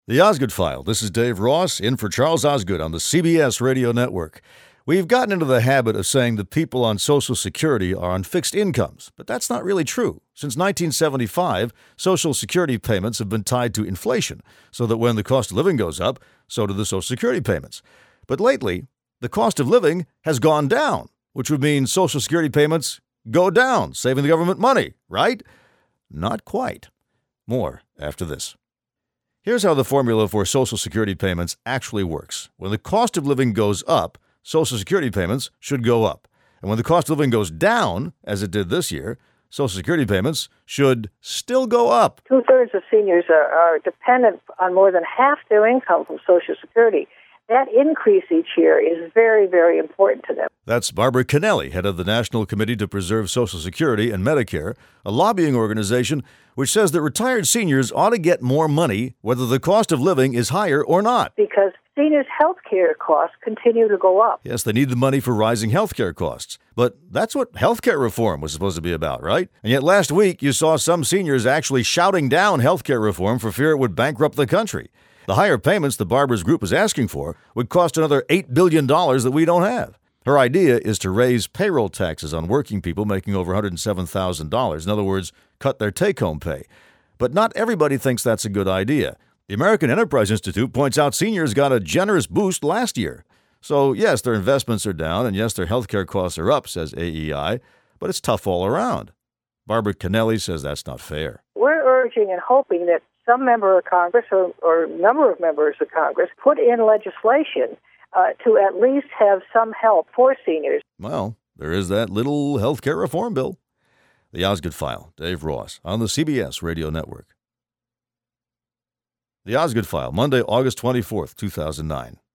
The Osgood File. This is Dave Ross, in for Charles Osgood on the CBS Radio Network. We've gotten into the habit of saying that people on Social Security are on fixed incomes, but that's not really true. Since 1975, Social Security payments have been tied to inflation, so that when the cost of living goes up, so do the Social Security payments. But lately, the cost of living has gone down, which would mean Social Security payments go down, saving the government money, right? Not quite. More after this. Here's how the formula for Social Security payments actually works. When the cost of living goes up, Social Security payments should go up. And when the cost of living goes down, as it did this year, Social Security payments should still go up. Two-thirds of seniors are dependent on more than half their income from Social Security. That increase each year is very, very important to them. That's Barbara Kennelly, head of the National Committee to Preserve Social Security and Medicare, a lobbying organization which says that retired seniors ought to get more money whether the cost of living is higher or not. Because seniors' health care costs continue to go up. Yes, they need the money for rising health care costs. But that's what health care reform was supposed to be about, right? And yet last week you saw some seniors actually shouting down health care reform for fear it would bankrupt the country. The higher payments the Barbara's group is asking for would cost another $8 billion that we don't have. Her idea is to raise payroll taxes on working people making over $107,000. In other words, cut their take-home pay. But not everybody thinks that's a good idea. The American Enterprise Institute points out seniors got a generous boost last year. So, yes, their investments are down, and yes, their health care costs are up, says AEI, but it's tough all around. Barbara Kennelly says that's not fair. We're urging and hoping that some member of Congress or a number of members of Congress put in legislation to at least have some help for seniors. Well, there is that little health care reform bill. The Osgood File, Dave Ross, on the CBS Radio Network. The Osgood File, Monday, August 24th, 2009.